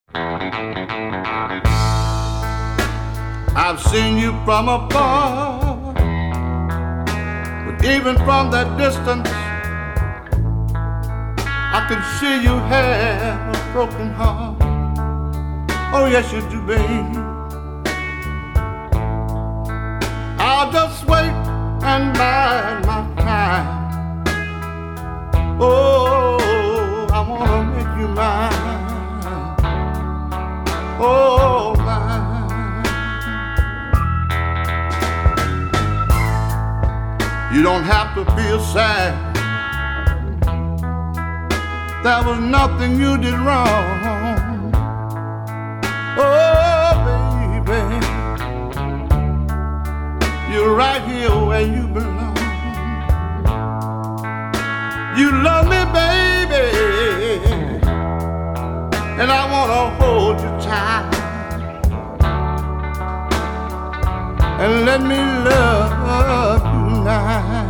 I've seen you from afar, but even from that distance, I can see you have a broken heart. Oh yes you do, babe. I'll just wait and bide my time. Oh, I wanna make you mine. Oh, mine. You don't have to feel sad. There was nothing you did wrong. Oh, baby, you're right here where you belong. You love me, baby, and I wanna hold you tight and let me love you now.